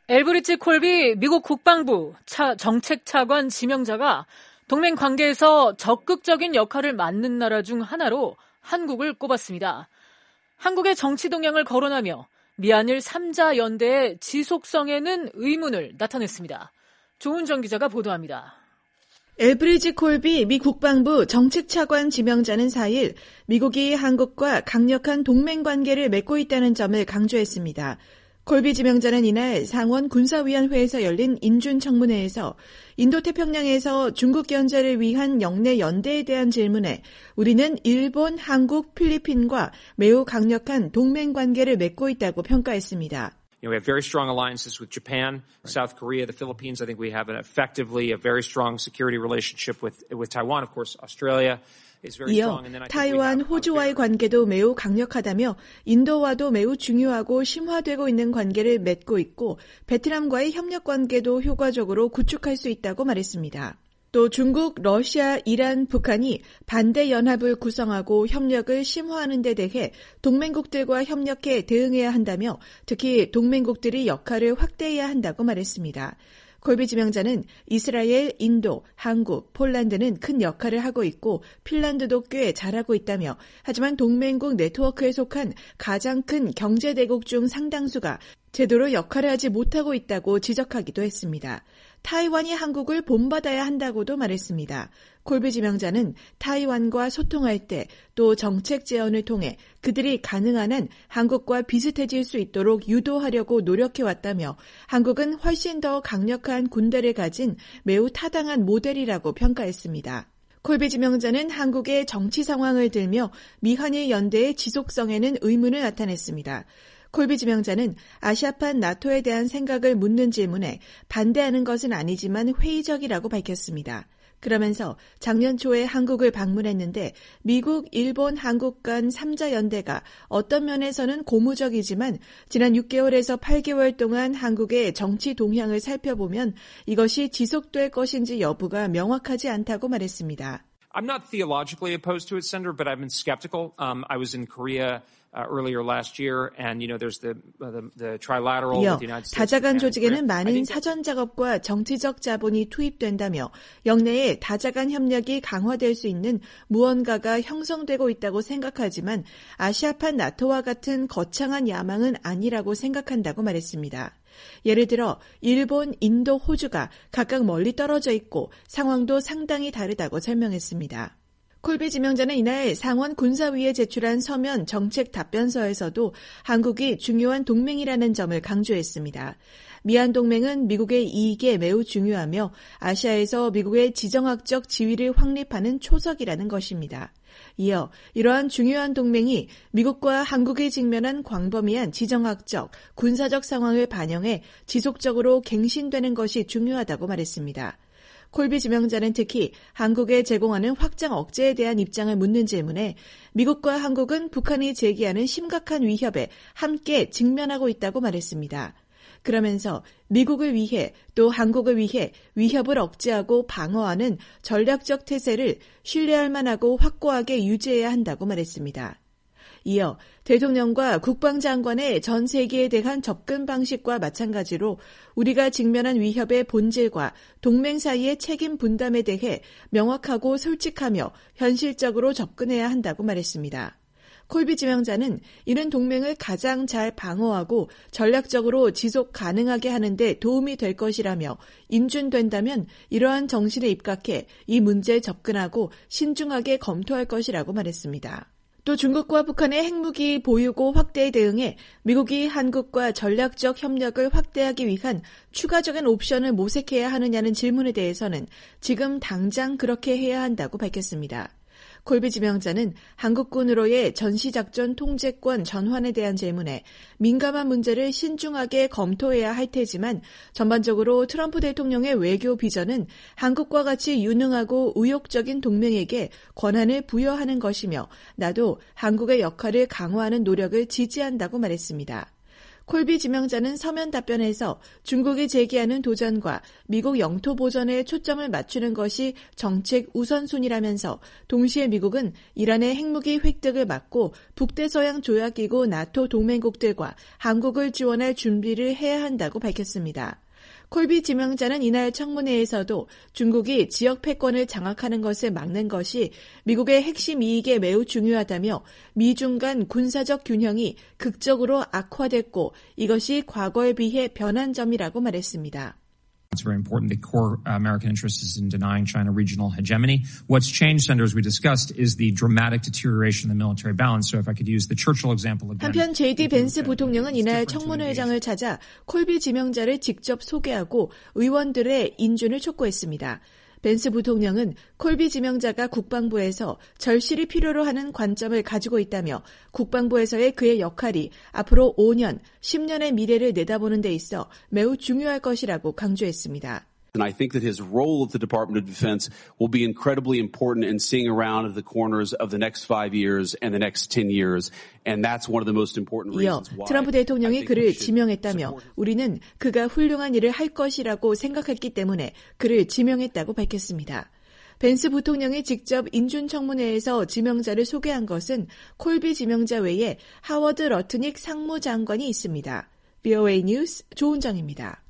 엘브리지 콜비 미국 국방부 정책차관 지명자가 동맹 관계에서 적극적인 역할을 맡는 나라 중 하나로 한국을 꼽았습니다. 한국의 정치 동향을 거론하며 미한일 3자 연대의 지속성에는 의문을 나타냈습니다. 조은정 기자가 보도합니다. 엘브리지 콜비 미 국방부 정책차관 지명자는 4일 미국이 한국과 강력한 동맹 관계를 맺고 있다는 점을 강조했습니다. 콜비 지명자는 이날 상원 군사위원회에서 열린 인준 청문회에서 인도태평양에서 중국 견제를 위한 영내 연대에 대한 질문에 우리는 일본, 한국, 필리핀과 매우 강력한 동맹 관계를 맺고 있다고 평가했습니다. We have very strong alliances with Japan, South Korea, the Philippines. I think we have effectively a very strong security relationship with Taiwan, of course, Australia. 이어 타이완, 호주와의 관계도 매우 강력하다며 인도와도 매우 중요하고 심화되고 있는 관계를 맺고 있고 베트남과의 협력 관계도 효과적으로 구축할 수 있다고 말했습니다. 또 중국, 러시아, 이란, 북한이 반대 연합을 구성하고 협력을 심화하는 데 대해 동맹국들과 협력해 대응해야 한다며 특히 동맹국들이 역할을 확대해야 한다고 말했습니다. 콜비 지명자는 이스라엘, 인도, 한국, 폴란드는 큰 역할을 하고 있고 핀란드도 꽤 잘하고 있다며 하지만 동맹국 네트워크에 속한 가장 큰 경제대국 중 상당수가 제대로 역할을 하지 못하고 있다고 지적하기도 했습니다. 타이완이 한국을 본받아야 한다고도 말했습니다. 콜비 지명자는 타이완과 소통할 때 또 정책 제언을 통해 그들이 가능한 한 한국과 비슷해질 수 있도록 유도하려고 노력해왔다며 한국은 훨씬 더 강력한 군대를 가진 매우 타당한 모델이라고 평가했습니다. 콜비 지명자는 한국의 정치 상황을 들며 미한일 연대의 지속성에는 의문을 나타냈습니다. 콜비 지명자는 아시아판 나토에 대한 생각을 묻는 질문에 반대하는 것은 아니지만 회의적이라고 밝혔습니다. 그러면서 작년 초에 한국을 방문했는데 미국, 일본, 한국 간 3자 연대가 어떤 면에서는 고무적이지만 지난 6개월에서 8개월 동안 한국의 정치 동향을 살펴보면 이것이 지속될 것인지 여부가 명확하지 않다고 말했습니다. I'm not theologically opposed to it, Senator, but I've been skeptical. I was in Korea earlier last year, and there's the trilateral with the United States. 다자간 조직에는 많은 사전 작업과 정치적 자본이 투입된다며 영내에 다자간 협력이 강화될 수 있는 무언가가 형성되고 있다고 생각하지만 아시아판 나토와 같은 거창한 야망은 아니라고 생각한다고 말했습니다. 예를 들어 일본, 인도, 호주가 각각 멀리 떨어져 있고 상황도 상당히 다르다고 설명했습니다. 콜비 지명자는 이날 상원 군사위에 제출한 서면 정책 답변서에서도 한국이 중요한 동맹이라는 점을 강조했습니다. 미한 동맹은 미국의 이익에 매우 중요하며 아시아에서 미국의 지정학적 지위를 확립하는 초석이라는 것입니다. 이어 이러한 중요한 동맹이 미국과 한국이 직면한 광범위한 지정학적, 군사적 상황을 반영해 지속적으로 갱신되는 것이 중요하다고 말했습니다. 콜비 지명자는 특히 한국에 제공하는 확장 억제에 대한 입장을 묻는 질문에 미국과 한국은 북한이 제기하는 심각한 위협에 함께 직면하고 있다고 말했습니다. 그러면서 미국을 위해 또 한국을 위해 위협을 억제하고 방어하는 전략적 태세를 신뢰할 만하고 확고하게 유지해야 한다고 말했습니다. 이어 대통령과 국방장관의 전 세계에 대한 접근 방식과 마찬가지로 우리가 직면한 위협의 본질과 동맹 사이의 책임 분담에 대해 명확하고 솔직하며 현실적으로 접근해야 한다고 말했습니다. 콜비 지명자는 이런 동맹을 가장 잘 방어하고 전략적으로 지속 가능하게 하는 데 도움이 될 것이라며 인준된다면 이러한 정신에 입각해 이 문제에 접근하고 신중하게 검토할 것이라고 말했습니다. 또 중국과 북한의 핵무기 보유고 확대에 대응해 미국이 한국과 전략적 협력을 확대하기 위한 추가적인 옵션을 모색해야 하느냐는 질문에 대해서는 지금 당장 그렇게 해야 한다고 밝혔습니다. 콜비 지명자는 한국군으로의 전시작전 통제권 전환에 대한 질문에 민감한 문제를 신중하게 검토해야 할 테지만 전반적으로 트럼프 대통령의 외교 비전은 한국과 같이 유능하고 의욕적인 동맹에게 권한을 부여하는 것이며 나도 한국의 역할을 강화하는 노력을 지지한다고 말했습니다. 콜비 지명자는 서면 답변에서 중국이 제기하는 도전과 미국 영토 보전에 초점을 맞추는 것이 정책 우선순위라면서 동시에 미국은 이란의 핵무기 획득을 막고 북대서양 조약기구 나토 동맹국들과 한국을 지원할 준비를 해야 한다고 밝혔습니다. 콜비 지명자는 이날 청문회에서도 중국이 지역 패권을 장악하는 것을 막는 것이 미국의 핵심 이익에 매우 중요하다며 미중 간 군사적 균형이 극적으로 악화됐고 이것이 과거에 비해 변한 점이라고 말했습니다. It's very important. The core American interest is in denying China regional hegemony. What's changed, Senator, as we discussed, is the dramatic deterioration of the military balance. So if I could use the Churchill example again. 한편 JD 벤스 부통령은 이날 청문회장을 찾아 콜비 지명자를 직접 소개하고 의원들의 인준을 촉구했습니다. 벤스 부통령은 콜비 지명자가 국방부에서 절실히 필요로 하는 관점을 가지고 있다며 국방부에서의 그의 역할이 앞으로 5년, 10년의 미래를 내다보는 데 있어 매우 중요할 것이라고 강조했습니다. And I think that his role at the Department of Defense will be incredibly important in seeing around the corners of the next 5 years and the next 10 years. And that's one of the most important reasons why. 트럼프 대통령이 그를 지명했다며 우리는 그가 훌륭한 일을 할 것이라고 생각했기 때문에 그를 지명했다고 밝혔습니다. 벤스 부통령이 직접 인준 청문회에서 지명자를 소개한 것은 콜비 지명자 외에 하워드 러트닉 상무장관이 있습니다. VOA 뉴스 조은정입니다.